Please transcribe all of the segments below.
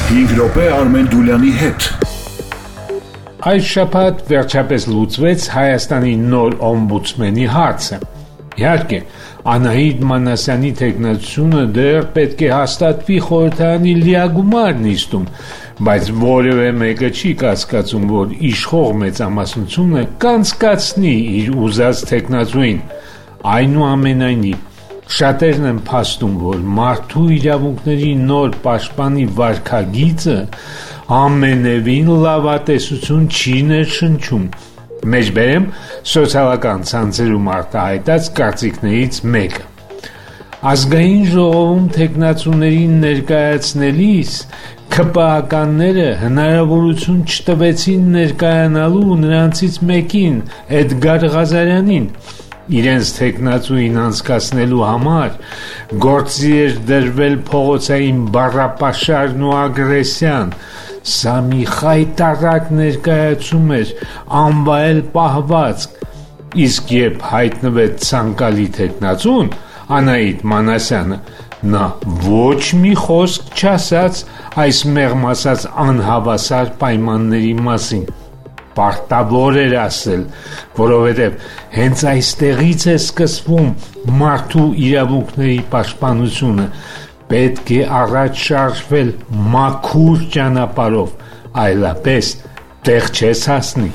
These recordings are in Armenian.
5 րոպե Արմեն Դուլյանի հետ։ Այս շաբաթ վերջապես լուծվեց Հայաստանի նոր օմբուդսմենի հարցը։ Իհարկե, Անահիտ Մանասյանի թեկնածությունը դեռ պետք է հաստատվի խորհրդարանի լիագումար նիստում, բայց որևէ մեկը չի կասկածում, որ իշխող մեծամասնությունը կանցկացնի իր ուզած թեկնածուին։ Այնուամենայնիվ, շատերն են փաստում, որ մարդու իրավունքների նոր պաշտպանի վարքագիծը ամենևին լավատեսություն չի ներշնչում։ Մեջբերեմ սոցիալական ցանցերում արտահայտած կարծիքներից մեկը։ Ազգային ժողովում թեկնածուներին ներկայացնելիս ՔՊԱ-ականները հնարավորություն չտվեցին ներկայանալու նրանցից մեկին, Էդգար Ղազարյանին, իրենց թեկնածուին անցկացնելու համար գործի էր դրվել փողոցային բառապաշարն ու ագրեսիան։ Սա մի խայտառակ ներկայացում էր, անվայել պահվածք, իսկ երբ հայտնվեց ցանկալի թեկնածուն Անահիտ Մանասյանը, նա ոչ մի խոսք չասաց այս մեղմ ասած անհավասար պայմանների մասին։ Պարտավոր էր ասել, որովհետև հենց այստեղից է սկսվում մարդու իրավունքների պաշտպանությունը, պետք է առաջ շարժվել մաքուր ճանապարհով, այլապես տեղ չես հասնի։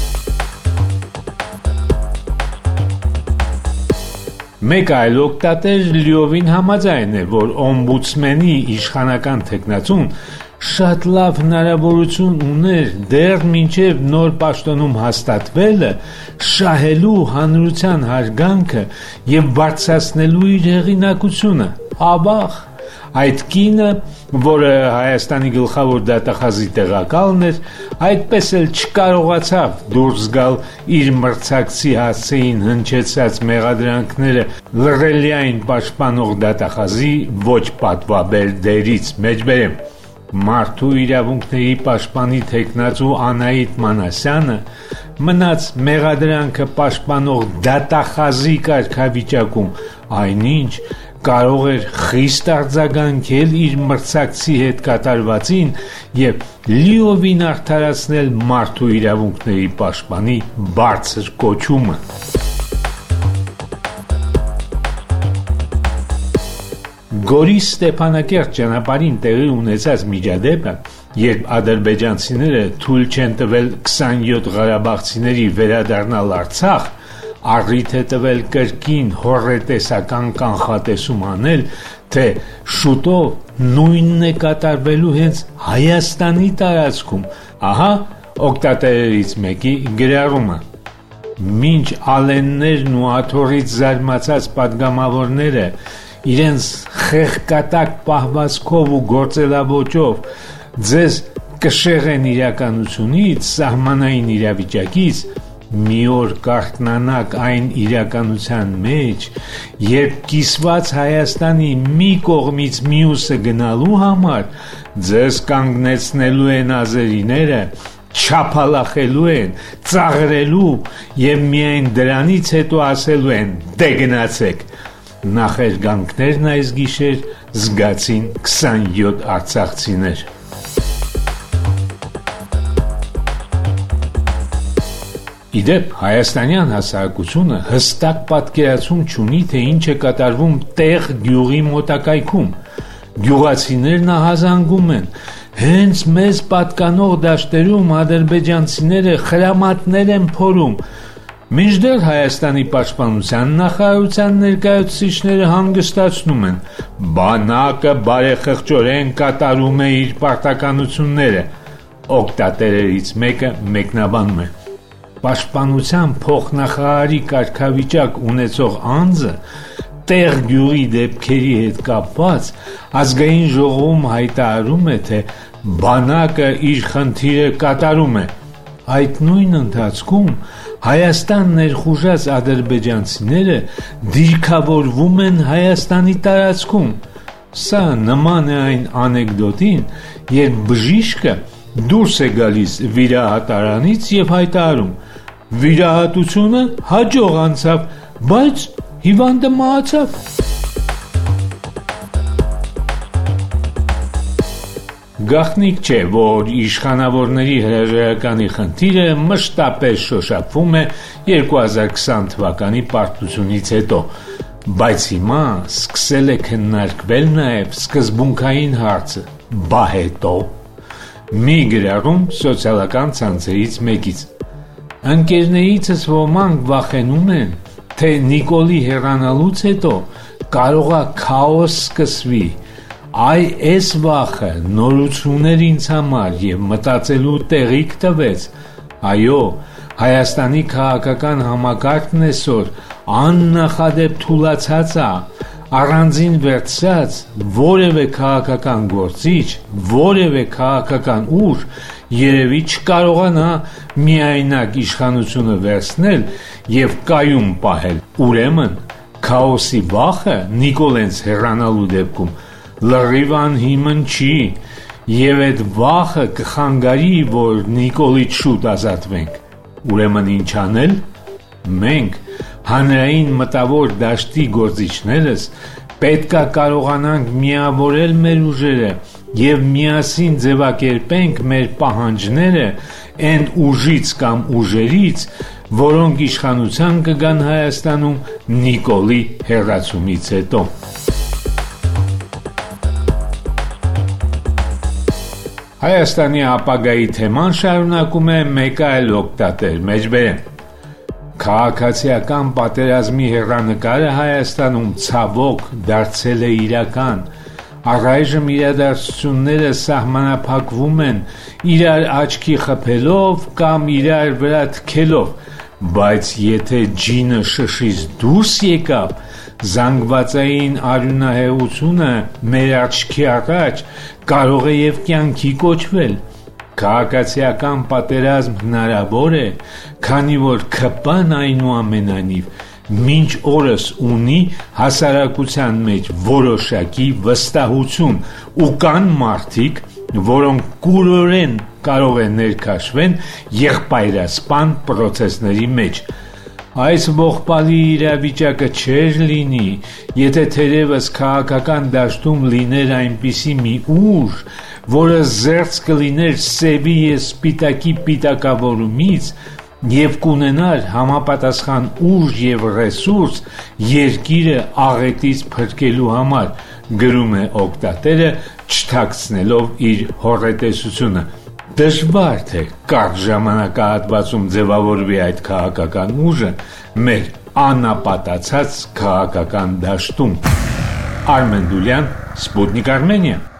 Մեկ այլ օգտատեր լիովին համաձայն է, որ օմբուդսմենի իշխանական թեկնածուն շատ լավ հնարավորություն ուներ դեռ մինչև նոր պաշտոնում հաստատվելը շահելու հանրության հարգանքը և բարձրացնելու իր հեղինակությունը։ Ավաղ, այդ կինը, որը Հայաստանի գլխավոր դատախազի տեղակալն էր, այդպես էլ չկարողացավ դուրս գալ իր մրցակցի հասցեին հնչեցած մեղադրանքները լռելիային պաշտպանող դատախազի ոչ պատվաբեր դերից։ Մեջբերեմ, մարդու իրավունքների պաշտպանի թեկնածու Անահիտ Մանասյանը մնաց մեղադրանքը պաշտպանող դատախազի կարգավիճակում, այնինչ կարող էր խիստ արձագանքել իր մրցակցի հետ կատարվածին և լիովին արդարացնել մարդու իրավունքների պաշտպանի բարձր կոչումը։ Գորիս Ստեփանակերտ ճանապարհին տեղի ունեցած միջադեպը, երբ ադրբեջանցիները թույլ չեն տվել 27 ղարաբաղցիների վերադառնալ Արցախ, առիթ է տվել կրկին հոռետեսական կանխատեսում անել, թե շուտով նույնն է կատարվելու հենց Հայաստանի տարածքում։ Ահա օգտատերերից մեկի գրառումը։ Մինչ ալեններն ու աթոռից զարմացած падգամավորները իրենց խեղկատակ պահվածքով ու գործելավոճով ձեզ կշեղեն իրականությունից, սահմանային իրավիճակից, մի օր կարթնանաք այն իրականության մեջ, երբ կիսված Հայաստանի մի կողմից մյուսը գնալու համար ձեզ կանգնեցնելու են ազերիները, չափալախելու են, ծաղրելու և միայն դրանից հետո ասելու են «դե գնացեք»։ Նախերգանքներն այս գիշեր զգացին 27 արցախցիներ։ Իդեպ, հայաստանյան հասարակությունը հստակ պատկերացում չունի, թե ինչ է կատարվում տեղ գյուղի մոտակայքում։ Գյուղացիներն ահազանգում են, հենց մեզ պատկանող դաշտերում ադրբեջանցիները խրամատներ են փորում, մինչդեռ Հայաստանի պաշտպանության նախարարության ներկայացուցիչները հանգստացնում են, բանակը բարեխղճորեն կատարում է իր պարտականությունները։ Օգտատերերից մեկը մեկնաբանում է. Պաշտպանության փոխնախարարի կարգավիճակ ունեցող անձը տեղ գյուղի դեպքերի հետ կապված ազգային ժողովում հայտարարում է, թե բանակը իր խնդիրը կատարում է։ Այդ նույն ընթացքում Հայաստան ներխուժած ադրբեջանցիները դիրքավորվում են Հայաստանի տարածքում։ Սա նման է այն անեկդոտին, երբ բժիշկը դուրս է գալիս վիրահատարանից և հայտարարում. վիրահատությունը հաջող անցավ, բայց հիվանդը մահացավ։ Գաղտնիք չէ, որ իշխանավորների հրաժարականի խնդիրը մշտապես շոշափվում է 2020 թվականի պարտությունից հետո, բայց հիմա սկսել է քննարկվել նաև սկզբունքային հարցը՝ բա հետո։ Մի գրառում սոցիալական ցանցերից մեկից. ընկերներիցս ոմանք վախենում են, թե Նիկոլի հեռանալուց հետո կարող է քաոս սկսվի։ Այս վախը նորություններ ինձ համար և մտածելու տեղիք տվեց։ Այո, Հայաստանի քաղաքական համակարգն այսօր աննախադեպ թուլացած է, առանձին վերցրած որևէ քաղաքական գործիչ, որևէ քաղաքական ուժ երևի չկարողանա միայնակ իշխանությունը վերցնել և կայուն պահել։ Ուրեմն քաոսի վախը Նիկոլենց հեռանալու դեպքում լրիվ անհիմն չի, և այդ վախը կխանգարի, որ Նիկոլից շուտ ազատվենք։ Ուրեմն ինչ անել։ Մենք հանրային մտավոր դաշտի գործիչներս պետք է կարողանանք միավորել մեր ուժերը և միասին ձևակերպենք մեր պահանջները այն ուժից կամ ուժերից, որոնք իշխանության կգան Հայաստանում Նիկոլի հեռացումից հետո։ Հայաստանի ապագայի թեման շարունակում է մեկ այլ օգտատեր մեջբերեմ։ Քաղաքացիական պատերազմի հեռանկարը Հայաստանում ցավոք դարձել է իրական։ Առայժմ իրադարձությունները սահմանափակվում են իրար աչքի խփելով կամ իրար վրա թքելով, բայց եթե ջինը շշից դուրս եկավ, զանգվածային արյունահեղությունը մեր աչքի առաջ կարող է և կյանքի կոչվել։ Քաղաքացիական պատերազմ հնարավոր է, քանի որ ՔՊ-ն այնուամենայնիվ մինչ օրս ունի հասարակության մեջ որոշակի վստահություն ու կան մարդիկ, որոնք կուրորեն կարող են ներքաշվեն եղբայրասպան պրոցեսների մեջ։ Այս ողբալի իրավիճակը չէր լինի, եթե թերևս քաղաքական դաշտում լիներ այնպիսի մի ուժ, որը զերծ կլիներ սևի և սպիտակի պիտակավորումից և կունենար համապատասխան ուժ և ռեսուրս երկիրը աղետից փրկելու համար, գրում է օգտատերը, չթաքցնելով իր հոռետեսությունը։ Դժվար թե կարճ ժամանակահատվածում ձևավորվի այդ քաղաքական ուժը մեր անապատացած քաղաքական դաշտում։ Արմեն Դուլյան, Սպուտնիկ Արմենիա։